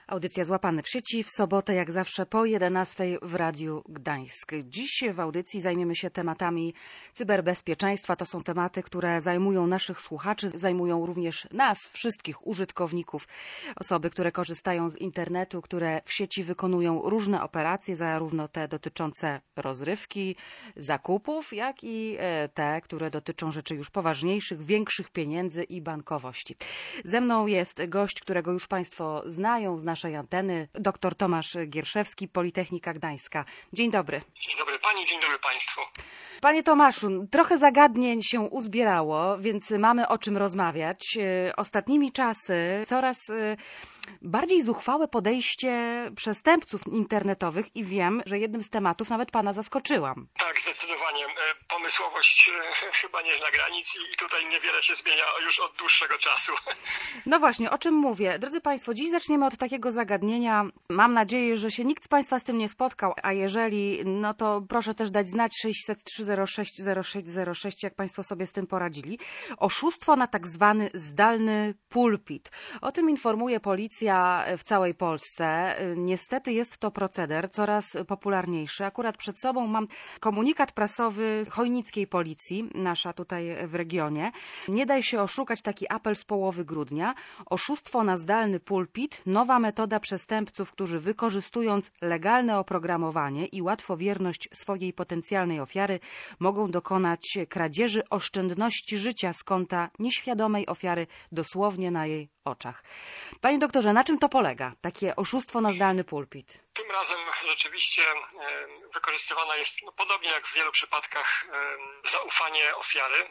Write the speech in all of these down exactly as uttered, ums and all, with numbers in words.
Audycja Złapane w sieci w sobotę, jak zawsze po jedenastej w Radiu Gdańsk. Dziś w audycji zajmiemy się tematami cyberbezpieczeństwa. To są tematy, które zajmują naszych słuchaczy, zajmują również nas, wszystkich użytkowników, osoby, które korzystają z internetu, które w sieci wykonują różne operacje, zarówno te dotyczące rozrywki, zakupów, jak i te, które dotyczą rzeczy już poważniejszych, większych pieniędzy i bankowości. Ze mną jest gość, którego już Państwo znają z naszej anteny, dr Tomasz Gierszewski, Politechnika Gdańska. Dzień dobry. Dzień dobry Pani, dzień dobry Państwu. Panie Tomaszu, trochę zagadnień się uzbierało, więc mamy o czym rozmawiać. Ostatnimi czasy coraz bardziej zuchwałe podejście przestępców internetowych i wiem, że jednym z tematów nawet Pana zaskoczyłam. Tak, zdecydowanie. Pomysłowość chyba nie zna granic i tutaj niewiele się zmienia już od dłuższego czasu. No właśnie, o czym mówię? Drodzy Państwo, dziś zaczniemy od takiego zagadnienia. Mam nadzieję, że się nikt z Państwa z tym nie spotkał, a jeżeli, no to proszę też dać znać sześćset trzy zero sześć zero sześć zero sześć, jak Państwo sobie z tym poradzili. Oszustwo na tak zwany zdalny pulpit. O tym informuje policja w całej Polsce. Niestety jest to proceder coraz popularniejszy. Akurat przed sobą mam komunikat prasowy chojnickiej policji, nasza tutaj w regionie. Nie daj się oszukać, taki apel z połowy grudnia. Oszustwo na zdalny pulpit, nowa metoda przestępców, którzy wykorzystując legalne oprogramowanie i łatwowierność swojej potencjalnej ofiary mogą dokonać kradzieży oszczędności życia z konta nieświadomej ofiary dosłownie na jej oczach. Panie doktorze, na czym to polega, takie oszustwo na zdalny pulpit? Tym razem rzeczywiście wykorzystywane jest, no, podobnie jak w wielu przypadkach, zaufanie ofiary.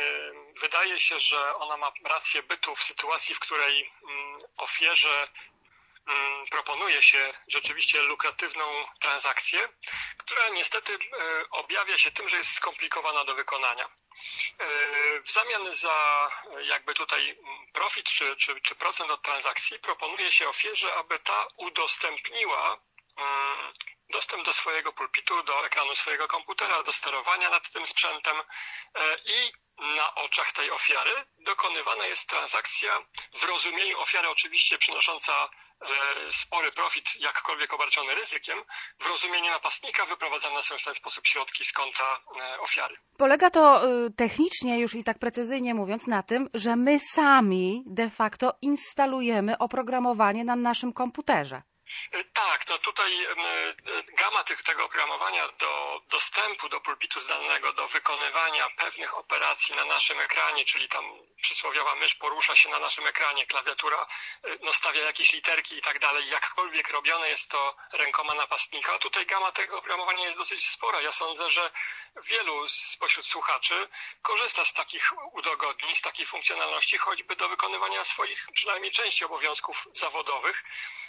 Wydaje się, że ona ma rację bytu w sytuacji, w której ofierze proponuje się rzeczywiście lukratywną transakcję, która niestety objawia się tym, że jest skomplikowana do wykonania. W zamian za jakby tutaj profit czy, czy, czy procent od transakcji proponuje się ofierze, aby ta udostępniła dostęp do swojego pulpitu, do ekranu swojego komputera, do sterowania nad tym sprzętem i na oczach tej ofiary dokonywana jest transakcja w rozumieniu ofiary oczywiście przynosząca spory profit, jakkolwiek obarczony ryzykiem, w rozumieniu napastnika wyprowadzane są w ten sposób środki z konta ofiary. Polega to technicznie, już i tak precyzyjnie mówiąc, na tym, że my sami de facto instalujemy oprogramowanie na naszym komputerze. Tak, no tutaj gama tych, tego oprogramowania do dostępu do pulpitu zdalnego, do wykonywania pewnych operacji na naszym ekranie, czyli tam przysłowiowa mysz porusza się na naszym ekranie, klawiatura no, stawia jakieś literki i tak dalej, jakkolwiek robione jest to rękoma napastnika. A tutaj gama tego oprogramowania jest dosyć spora. Ja sądzę, że wielu spośród słuchaczy korzysta z takich udogodnień, z takiej funkcjonalności, choćby do wykonywania swoich przynajmniej części obowiązków zawodowych.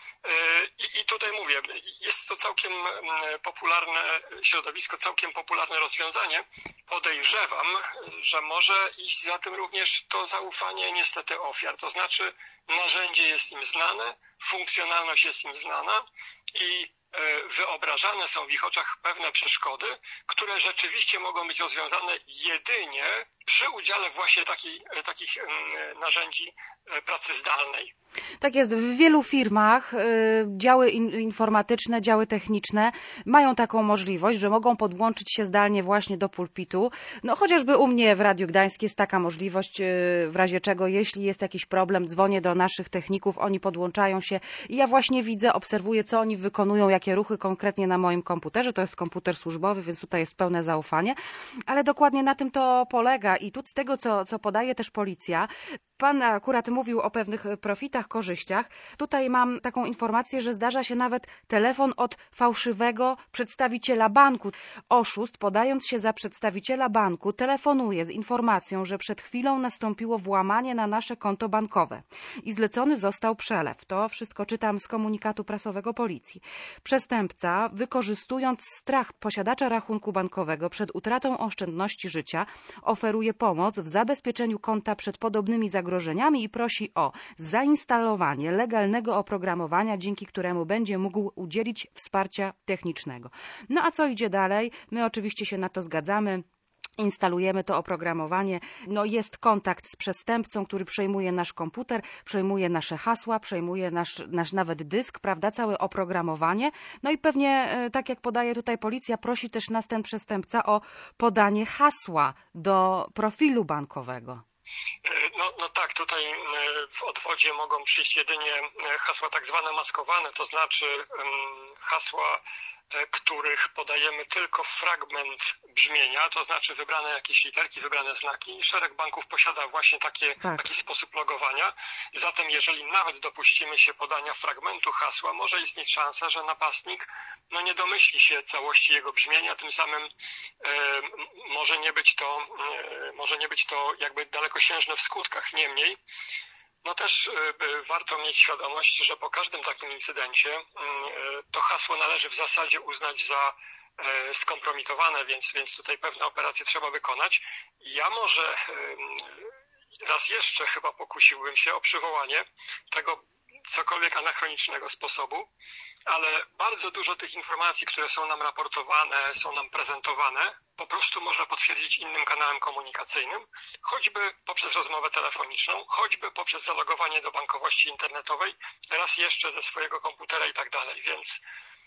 I, I tutaj mówię, jest to całkiem popularne środowisko, całkiem popularne rozwiązanie. Podejrzewam, że może iść za tym również to zaufanie niestety ofiar. To znaczy narzędzie jest im znane, funkcjonalność jest im znana i wyobrażane są w ich oczach pewne przeszkody, które rzeczywiście mogą być rozwiązane jedynie przy udziale właśnie taki, takich narzędzi pracy zdalnej. Tak jest, w wielu firmach działy informatyczne, działy techniczne mają taką możliwość, że mogą podłączyć się zdalnie właśnie do pulpitu. No chociażby u mnie w Radiu Gdańsk jest taka możliwość, w razie czego jeśli jest jakiś problem, dzwonię do naszych techników, oni podłączają się i ja właśnie widzę, obserwuję, co oni wykonują, jakie ruchy konkretnie na moim komputerze. To jest komputer służbowy, więc tutaj jest pełne zaufanie, ale dokładnie na tym to polega i tu z tego, co, co podaje też policja, Pan akurat mówił o pewnych profitach, korzyściach. Tutaj mam taką informację, że zdarza się nawet telefon od fałszywego przedstawiciela banku. Oszust, podając się za przedstawiciela banku, telefonuje z informacją, że przed chwilą nastąpiło włamanie na nasze konto bankowe i zlecony został przelew. To wszystko czytam z komunikatu prasowego policji. Przestępca, wykorzystując strach posiadacza rachunku bankowego przed utratą oszczędności życia, oferuje pomoc w zabezpieczeniu konta przed podobnymi zagrożeniami zagrożeniami i prosi o zainstalowanie legalnego oprogramowania, dzięki któremu będzie mógł udzielić wsparcia technicznego. No a co idzie dalej? My oczywiście się na to zgadzamy. instalujemy to oprogramowanie, no jest kontakt z przestępcą, który przejmuje nasz komputer, przejmuje nasze hasła, przejmuje nasz, nasz nawet dysk, prawda, całe oprogramowanie. No i pewnie, tak jak podaje tutaj policja, prosi też nas ten przestępca o podanie hasła do profilu bankowego. No, no tak, tutaj w odwodzie mogą przyjść jedynie hasła tak zwane maskowane, to znaczy hasła, których podajemy tylko fragment brzmienia, to znaczy wybrane jakieś literki, wybrane znaki. Szereg banków posiada właśnie takie, tak. taki sposób logowania. Zatem jeżeli nawet dopuścimy się podania fragmentu hasła, może istnieć szansa, że napastnik no, nie domyśli się całości jego brzmienia, tym samym e, może nie być to, e, może nie być to jakby dalekosiężne w skutkach. Niemniej no też warto mieć świadomość, że po każdym takim incydencie to hasło należy w zasadzie uznać za skompromitowane, więc, więc tutaj pewne operacje trzeba wykonać. Ja może raz jeszcze chyba pokusiłbym się o przywołanie tego cokolwiek anachronicznego sposobu, ale bardzo dużo tych informacji, które są nam raportowane, są nam prezentowane, po prostu można potwierdzić innym kanałem komunikacyjnym, choćby poprzez rozmowę telefoniczną, choćby poprzez zalogowanie do bankowości internetowej, raz jeszcze ze swojego komputera i tak dalej. Więc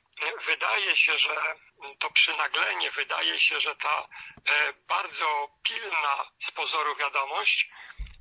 wydaje się, że to przynaglenie, wydaje się, że ta bardzo pilna z pozoru wiadomość,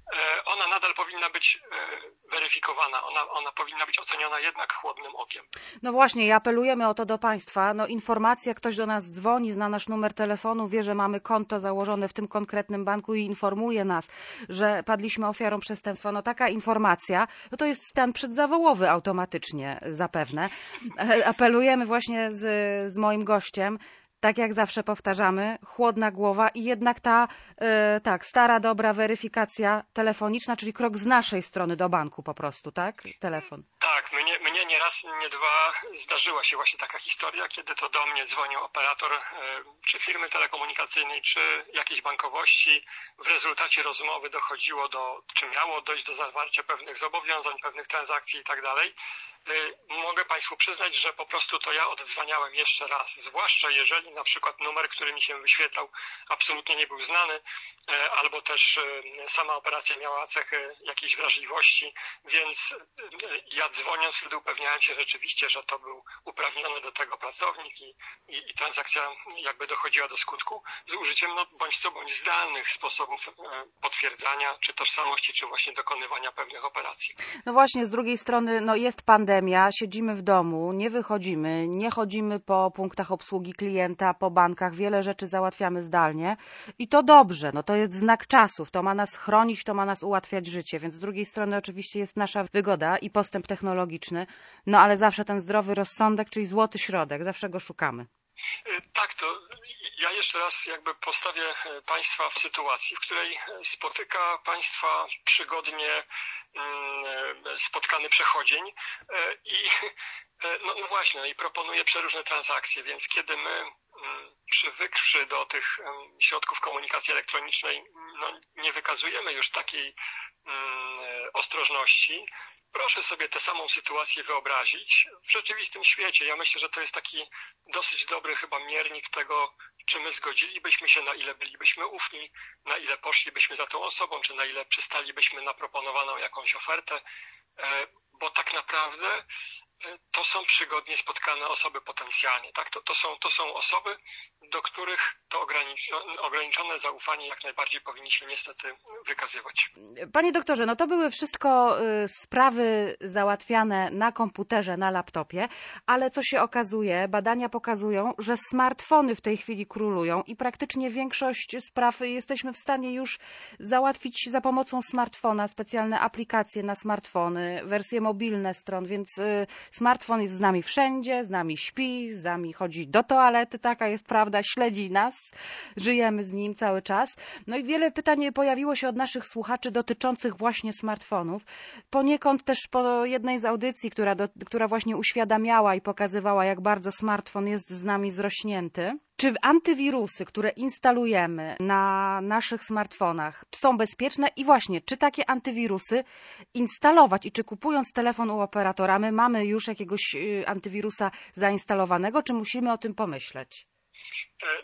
ona nadal powinna być weryfikowana, ona, ona powinna być oceniona jednak chłodnym okiem. No właśnie, i apelujemy o to do Państwa. No informacja, ktoś do nas dzwoni, zna nasz numer telefonu, wie, że mamy konto założone w tym konkretnym banku i informuje nas, że padliśmy ofiarą przestępstwa. No taka informacja, no to jest stan przedzawołowy automatycznie zapewne. Apelujemy właśnie z, z moim gościem. Tak jak zawsze powtarzamy, chłodna głowa i jednak ta e, tak stara, dobra weryfikacja telefoniczna, czyli krok z naszej strony do banku po prostu, tak? Telefon. Tak, mnie, mnie nie raz, nie dwa zdarzyła się właśnie taka historia, kiedy to do mnie dzwonił operator e, czy firmy telekomunikacyjnej, czy jakiejś bankowości. W rezultacie rozmowy dochodziło do, czy miało dojść do zawarcia pewnych zobowiązań, pewnych transakcji i tak dalej. Mogę Państwu przyznać, że po prostu to ja oddzwaniałem jeszcze raz, zwłaszcza jeżeli na przykład numer, który mi się wyświetlał, absolutnie nie był znany, albo też sama operacja miała cechy jakiejś wrażliwości, więc ja dzwoniąc wtedy upewniałem się rzeczywiście, że to był uprawniony do tego pracownik i, i, i transakcja jakby dochodziła do skutku z użyciem no, bądź co bądź zdalnych sposobów potwierdzania czy tożsamości, czy właśnie dokonywania pewnych operacji. No właśnie, z drugiej strony no jest pandemia, siedzimy w domu, nie wychodzimy, nie chodzimy po punktach obsługi klienta, po bankach, wiele rzeczy załatwiamy zdalnie i to dobrze, no to jest znak czasów, to ma nas chronić, to ma nas ułatwiać życie, więc z drugiej strony oczywiście jest nasza wygoda i postęp technologiczny, no ale zawsze ten zdrowy rozsądek, czyli złoty środek, zawsze go szukamy. Tak, to ja jeszcze raz jakby postawię Państwa w sytuacji, w której spotyka Państwa przygodnie spotkany przechodzień i no, no właśnie, no i proponuje przeróżne transakcje, więc kiedy my przywykłszy do tych środków komunikacji elektronicznej no, nie wykazujemy już takiej ostrożności, proszę sobie tę samą sytuację wyobrazić w rzeczywistym świecie. Ja myślę, że to jest taki dosyć dobry chyba miernik tego, czy my zgodzilibyśmy się, na ile bylibyśmy ufni, na ile poszlibyśmy za tą osobą, czy na ile przystalibyśmy na proponowaną jakąś ofertę, bo tak naprawdę to są przygodnie spotkane osoby potencjalnie. Tak? To, to, są, to są osoby, do których to ograniczone zaufanie jak najbardziej powinniśmy niestety wykazywać. Panie doktorze, no to były wszystko sprawy załatwiane na komputerze, na laptopie, ale co się okazuje, badania pokazują, że smartfony w tej chwili królują i praktycznie większość spraw jesteśmy w stanie już załatwić za pomocą smartfona, specjalne aplikacje na smartfony, wersje mobilne stron, więc smartfon jest z nami wszędzie, z nami śpi, z nami chodzi do toalety, taka jest prawda, śledzi nas, żyjemy z nim cały czas. No i wiele pytań pojawiło się od naszych słuchaczy dotyczących właśnie smartfonów. Poniekąd też po jednej z audycji, która, do, która właśnie uświadamiała i pokazywała, jak bardzo smartfon jest z nami zrośnięty. Czy antywirusy, które instalujemy na naszych smartfonach, są bezpieczne i właśnie, czy takie antywirusy instalować i czy kupując telefon u operatora, my mamy już jakiegoś antywirusa zainstalowanego, czy musimy o tym pomyśleć? No,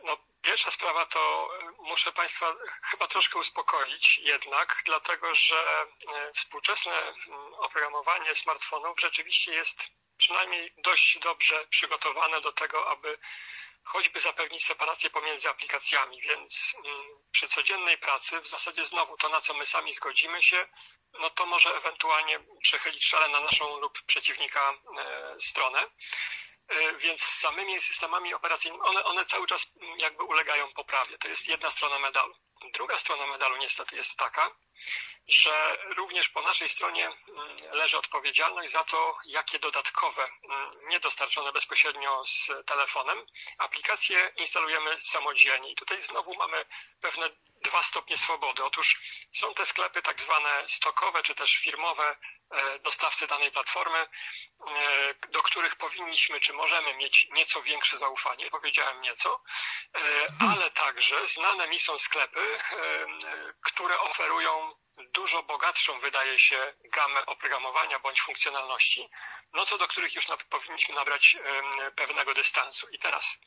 Pierwsza sprawa to muszę Państwa chyba troszkę uspokoić jednak, dlatego że współczesne oprogramowanie smartfonów rzeczywiście jest przynajmniej dość dobrze przygotowane do tego, aby choćby zapewnić separację pomiędzy aplikacjami, więc przy codziennej pracy w zasadzie znowu to, na co my sami zgodzimy się, no to może ewentualnie przechylić szale na naszą lub przeciwnika stronę. Więc samymi systemami operacyjnymi, one, one cały czas jakby ulegają poprawie. To jest jedna strona medalu. Druga strona medalu niestety jest taka, że również po naszej stronie leży odpowiedzialność za to, jakie dodatkowe, niedostarczone bezpośrednio z telefonem, aplikacje instalujemy samodzielnie. I tutaj znowu mamy pewne dwa stopnie swobody. Otóż są te sklepy tak zwane stokowe, czy też firmowe dostawcy danej platformy, do których powinniśmy, czy możemy mieć nieco większe zaufanie. Powiedziałem nieco, ale także znane mi są sklepy, które oferują dużo bogatszą, wydaje się, gamę oprogramowania bądź funkcjonalności, no co do których już powinniśmy nabrać pewnego dystansu. I teraz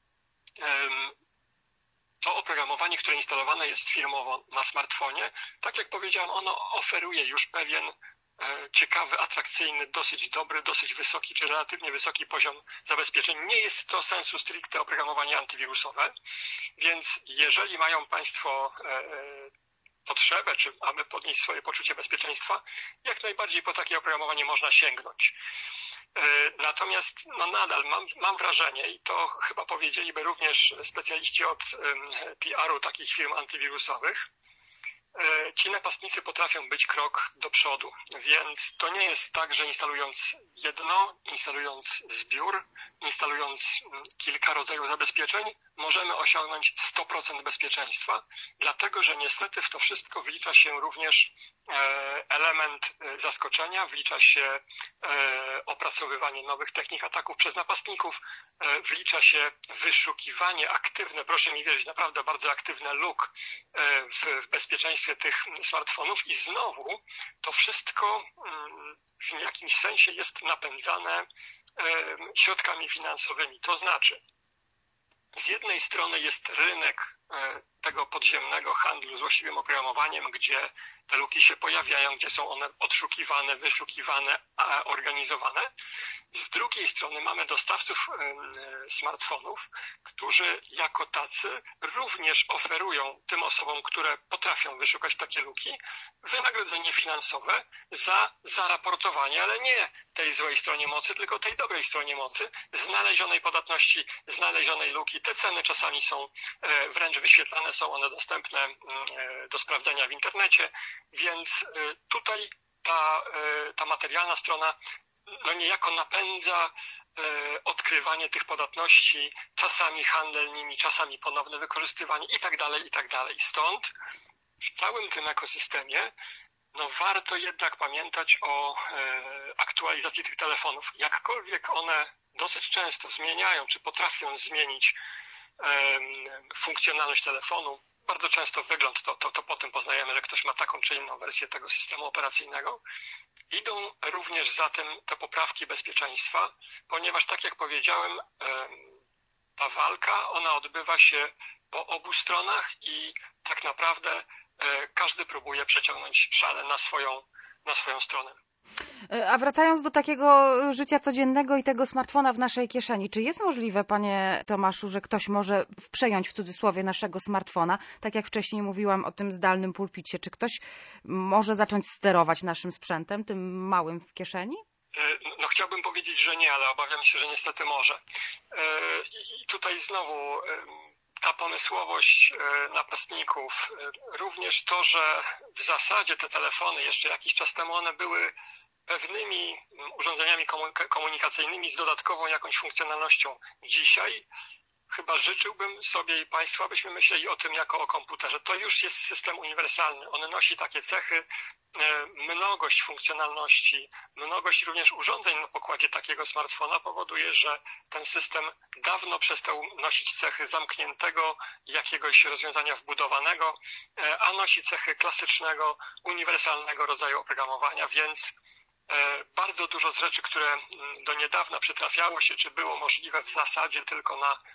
to oprogramowanie, które instalowane jest firmowo na smartfonie, tak jak powiedziałem, ono oferuje już pewien ciekawy, atrakcyjny, dosyć dobry, dosyć wysoki czy relatywnie wysoki poziom zabezpieczeń. Nie jest to sensu stricte oprogramowanie antywirusowe, więc jeżeli mają Państwo potrzebę, czy aby podnieść swoje poczucie bezpieczeństwa, jak najbardziej po takie oprogramowanie można sięgnąć. Natomiast no nadal mam, mam wrażenie, i to chyba powiedzieliby również specjaliści od P R u takich firm antywirusowych, ci napastnicy potrafią być krok do przodu, więc to nie jest tak, że instalując jedno, instalując zbiór, instalując kilka rodzajów zabezpieczeń, możemy osiągnąć sto procent bezpieczeństwa, dlatego że niestety w to wszystko wlicza się również element zaskoczenia, wlicza się opracowywanie nowych technik ataków przez napastników, wlicza się wyszukiwanie aktywne, proszę mi wierzyć, naprawdę bardzo aktywne luk w bezpieczeństwie tych smartfonów i znowu to wszystko w jakimś sensie jest napędzane środkami finansowymi. To znaczy, z jednej strony jest rynek tego podziemnego handlu złośliwym oprogramowaniem, gdzie te luki się pojawiają, gdzie są one odszukiwane, wyszukiwane, organizowane. Z drugiej strony mamy dostawców smartfonów, którzy jako tacy również oferują tym osobom, które potrafią wyszukać takie luki, wynagrodzenie finansowe za zaraportowanie, ale nie tej złej stronie mocy, tylko tej dobrej stronie mocy, znalezionej podatności, znalezionej luki. Te ceny czasami są wręcz wyświetlane, są one dostępne do sprawdzenia w internecie, więc tutaj ta, ta materialna strona no niejako napędza odkrywanie tych podatności, czasami handel nimi, czasami ponowne wykorzystywanie i tak dalej, i tak dalej. Stąd w całym tym ekosystemie no warto jednak pamiętać o aktualizacji tych telefonów. Jakkolwiek one dosyć często zmieniają, czy potrafią zmienić funkcjonalność telefonu, bardzo często wygląd, to, to, to potem poznajemy, że ktoś ma taką czy inną wersję tego systemu operacyjnego. Idą również za tym te poprawki bezpieczeństwa, ponieważ tak jak powiedziałem, ta walka, ona odbywa się po obu stronach i tak naprawdę każdy próbuje przeciągnąć szalę na swoją, na swoją stronę. A wracając do takiego życia codziennego i tego smartfona w naszej kieszeni, czy jest możliwe, panie Tomaszu, że ktoś może przejąć w cudzysłowie naszego smartfona, tak jak wcześniej mówiłam o tym zdalnym pulpicie, czy ktoś może zacząć sterować naszym sprzętem, tym małym w kieszeni? No chciałbym powiedzieć, że nie, ale obawiam się, że niestety może. I tutaj znowu ta pomysłowość napastników, również to, że w zasadzie te telefony jeszcze jakiś czas temu one były pewnymi urządzeniami komunikacyjnymi z dodatkową jakąś funkcjonalnością. Dzisiaj chyba życzyłbym sobie i Państwu, abyśmy myśleli o tym jako o komputerze. To już jest system uniwersalny. On nosi takie cechy, mnogość funkcjonalności, mnogość również urządzeń na pokładzie takiego smartfona powoduje, że ten system dawno przestał nosić cechy zamkniętego jakiegoś rozwiązania wbudowanego, a nosi cechy klasycznego, uniwersalnego rodzaju oprogramowania, więc bardzo dużo z rzeczy, które do niedawna przytrafiało się, czy było możliwe w zasadzie tylko na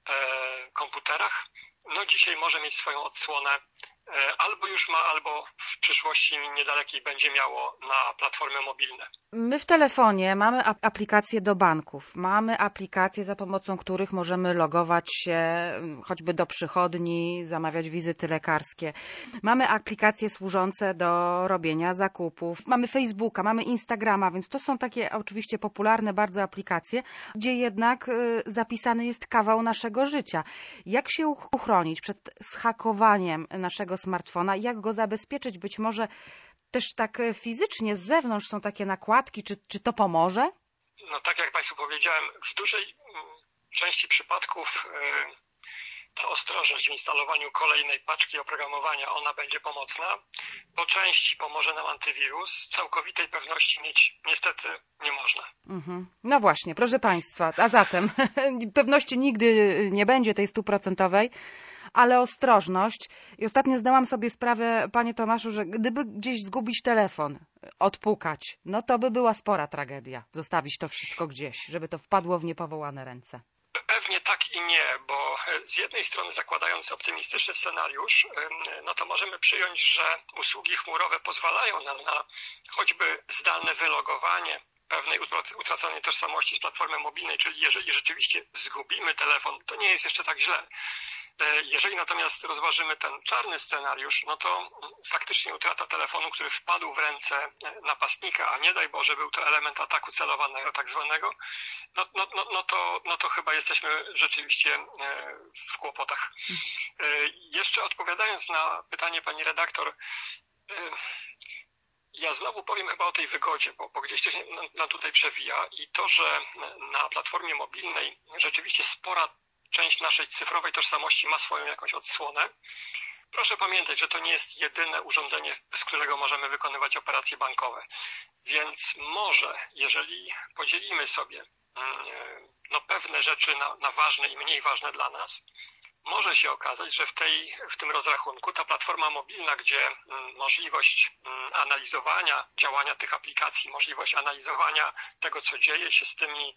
komputerach, no dzisiaj może mieć swoją odsłonę, albo już ma, albo w przyszłości niedalekiej będzie miało na platformy mobilne. My w telefonie mamy aplikacje do banków, mamy aplikacje, za pomocą których możemy logować się choćby do przychodni, zamawiać wizyty lekarskie. Mamy aplikacje służące do robienia zakupów, mamy Facebooka, mamy Instagrama, więc to są takie oczywiście popularne bardzo aplikacje, gdzie jednak zapisany jest kawał naszego życia. Jak się uchronić przed zhakowaniem naszego smartfona, jak go zabezpieczyć? Być może też tak fizycznie z zewnątrz są takie nakładki, czy, czy to pomoże? No tak jak Państwu powiedziałem, w dużej części przypadków ta ostrożność w instalowaniu kolejnej paczki oprogramowania, ona będzie pomocna. Po części pomoże nam antywirus. Całkowitej pewności mieć niestety nie można. Mhm. No właśnie, proszę Państwa, a zatem pewności nigdy nie będzie tej stuprocentowej, ale ostrożność. I ostatnio zdałam sobie sprawę, Panie Tomaszu, że gdyby gdzieś zgubić telefon, odpukać, no to by była spora tragedia. Zostawić to wszystko gdzieś, żeby to wpadło w niepowołane ręce. Pewnie tak i nie, bo z jednej strony zakładając optymistyczny scenariusz, no to możemy przyjąć, że usługi chmurowe pozwalają nam na choćby zdalne wylogowanie pewnej utraconej tożsamości z platformy mobilnej, czyli jeżeli rzeczywiście zgubimy telefon, to nie jest jeszcze tak źle. Jeżeli natomiast rozważymy ten czarny scenariusz, no to faktycznie utrata telefonu, który wpadł w ręce napastnika, a nie daj Boże był to element ataku celowanego tak zwanego, no, no, no, no, to, no to chyba jesteśmy rzeczywiście w kłopotach. Jeszcze odpowiadając na pytanie pani redaktor, ja znowu powiem chyba o tej wygodzie, bo, bo gdzieś to się nam tutaj przewija i to, że na platformie mobilnej rzeczywiście spora część naszej cyfrowej tożsamości ma swoją jakąś odsłonę. Proszę pamiętać, że to nie jest jedyne urządzenie, z którego możemy wykonywać operacje bankowe. Więc może, jeżeli podzielimy sobie no, pewne rzeczy na, na ważne i mniej ważne dla nas, może się okazać, że w, tej, w tym rozrachunku ta platforma mobilna, gdzie możliwość analizowania działania tych aplikacji, możliwość analizowania tego, co dzieje się z tymi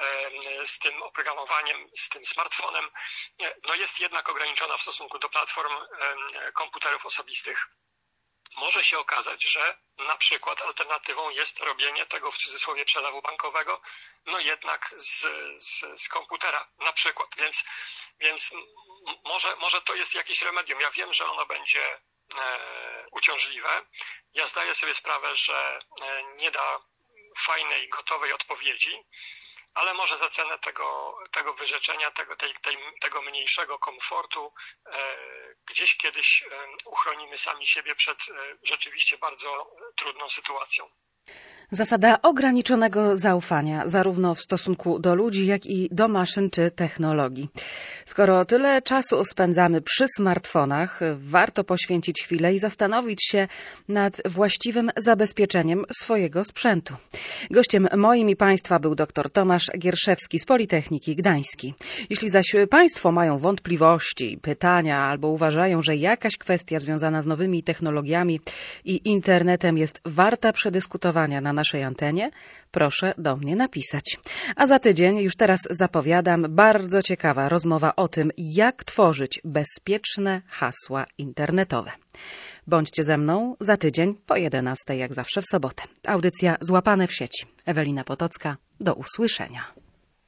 z tym oprogramowaniem, z tym smartfonem, no jest jednak ograniczona w stosunku do platform komputerów osobistych. Może się okazać, że na przykład alternatywą jest robienie tego w cudzysłowie przelewu bankowego, no jednak z, z, z komputera na przykład, więc, więc może, może to jest jakieś remedium. Ja wiem, że ono będzie e, uciążliwe. Ja zdaję sobie sprawę, że nie da fajnej, gotowej odpowiedzi, ale może za cenę tego, tego wyrzeczenia, tego, tej, tej, tego mniejszego komfortu e, gdzieś kiedyś e, uchronimy sami siebie przed e, rzeczywiście bardzo trudną sytuacją. Zasada ograniczonego zaufania, zarówno w stosunku do ludzi, jak i do maszyn czy technologii. Skoro tyle czasu spędzamy przy smartfonach, warto poświęcić chwilę i zastanowić się nad właściwym zabezpieczeniem swojego sprzętu. Gościem moim i Państwa był dr Tomasz Gierszewski z Politechniki Gdańskiej. Jeśli zaś Państwo mają wątpliwości, pytania albo uważają, że jakaś kwestia związana z nowymi technologiami i internetem jest warta przedyskutowania na naszej antenie, proszę do mnie napisać. A za tydzień, już teraz zapowiadam, bardzo ciekawa rozmowa o tym, jak tworzyć bezpieczne hasła internetowe. Bądźcie ze mną za tydzień po jedenastej, jak zawsze w sobotę. Audycja Złapane w sieci. Ewelina Potocka, do usłyszenia.